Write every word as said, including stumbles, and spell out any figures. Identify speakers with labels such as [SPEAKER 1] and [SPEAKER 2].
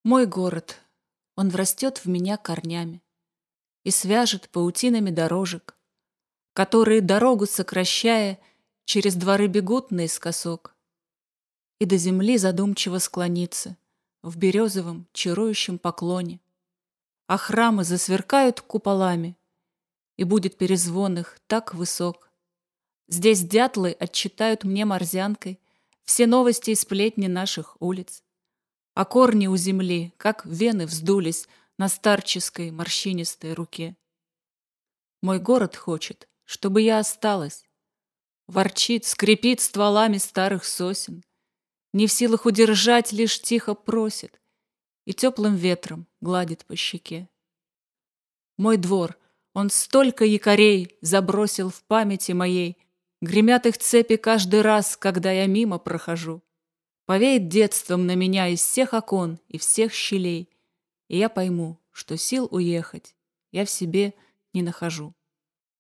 [SPEAKER 1] Мой город, он врастет в меня корнями и свяжет паутинами дорожек, которые, дорогу сокращая, через дворы бегут наискосок, и до земли задумчиво склонится в березовом чарующем поклоне, а храмы засверкают куполами, и будет перезвон их так высок. Здесь дятлы отчитают мне морзянкой все новости и сплетни наших улиц, а корни у земли, как вены, вздулись на старческой морщинистой руке. Мой город хочет, чтобы я осталась. Ворчит, скрипит стволами старых сосен, не в силах удержать, лишь тихо просит и теплым ветром гладит по щеке. Мой двор, он столько якорей забросил в памяти моей, гремят их цепи каждый раз, когда я мимо прохожу. Повеет детством на меня из всех окон и всех щелей, и я пойму, что сил уехать я в себе не нахожу.